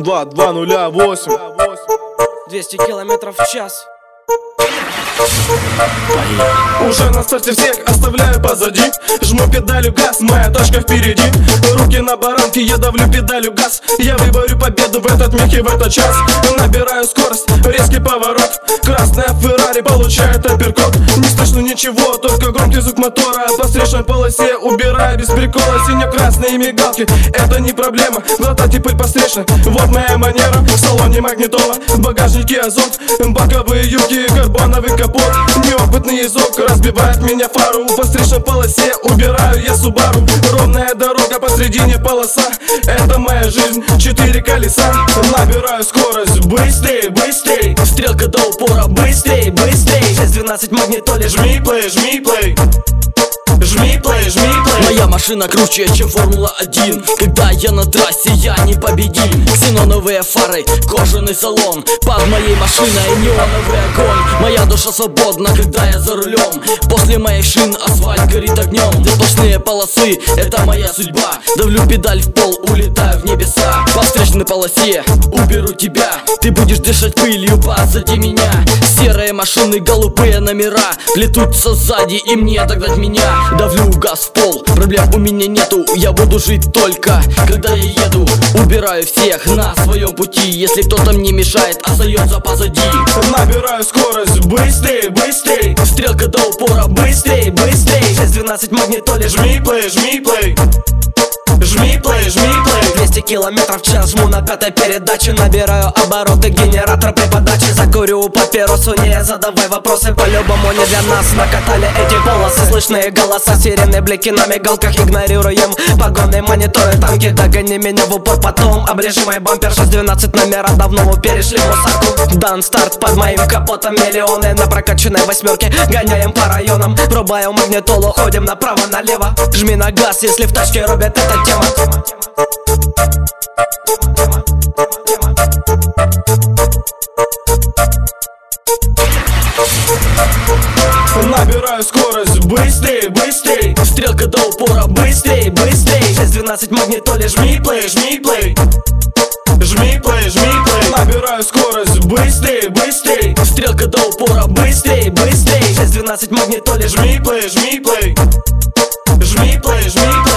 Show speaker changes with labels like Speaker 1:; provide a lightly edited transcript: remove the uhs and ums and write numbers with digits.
Speaker 1: 2208.
Speaker 2: 200 километров в час.
Speaker 1: Уже на старте всех оставляю позади. Жму педалью газ, моя точка впереди. Руки на баранке, я давлю педалью газ. Я выборю победу в этот миг и в этот час. Набираю скорость, резкий поворот. Красная Феррари получает апперкот. Не слышно ничего, только громкий звук мотора. По встречной полосе убираю без прикола. Сине-красные мигалки, это не проблема. Глотать и пыль по встречной, вот моя манера. В салоне магнитола, в багажнике азот. Боковые юбки, карбоновый капот. Неопытный звук разбивает меня фару. По встречной полосе убираю я Субару. Ровная дорога, посредине полоса. Это моя жизнь, 4 колеса. Набираю скорость, быстрее, быстрее.
Speaker 2: Стрелка до упора, быстрее, быстрее. 612 магнитоле,
Speaker 1: Жми плей, жми плей. Жми плей, жми плей.
Speaker 2: Моя машина круче, чем Формула-1. Когда я на трассе, я непобедим. Ксеноновые фары, кожаный салон. Под моей машиной неоновый огонь. Моя душа свободна, когда я за рулем. После моих шин асфальт горит огнем. Сплошные полосы, это моя судьба. Давлю педаль в пол, улетаю в небеса. По встречной полосе уберу тебя. Ты будешь дышать пылью позади меня. Серые машины, голубые номера плетутся сзади, и мне догнать меня. Давлю газ в пол, проблем у меня нету. Я буду жить только, когда я еду. Убираю всех на своем пути. Если кто-то мне мешает, остается позади.
Speaker 1: Набираю скорость, быстрее, быстрее.
Speaker 2: Стрелка до упора, быстрее, быстрее. 612 магнитоле,
Speaker 1: Жми плей, жми плей. Жми плей, жми плей.
Speaker 2: 200 километров в час, жму на пятой передаче. Набираю обороты, генератор при подаче. Закурю папиросу, не задавай вопросы. По-любому не для нас накатали эти полосы. Слышные голоса, сирены, блики на мигалках. Игнорируем погоны, мониторы, танки. Догони меня в упор, потом обрежи мой бампер. 612 номера, давно мы перешли в мусорку. Дан старт под моим капотом. Миллионы на прокачанной восьмерке. Гоняем по районам, рубаю магнитолу. Ходим направо-налево. Жми на газ, если в тачке рубят эта тема.
Speaker 1: Набираю скорость, быстрее, быстрее.
Speaker 2: Стрелка до упора, быстрее, быстрее. 612 магнитоле,
Speaker 1: Жми плей, жми плей. Жми плей, жми плей. Набираю скорость, быстрее, быстрее.
Speaker 2: Стрелка до упора, быстрее, быстрее. 612 магнитоле,
Speaker 1: Жми плей, жми плей. Жми плей, жми плей.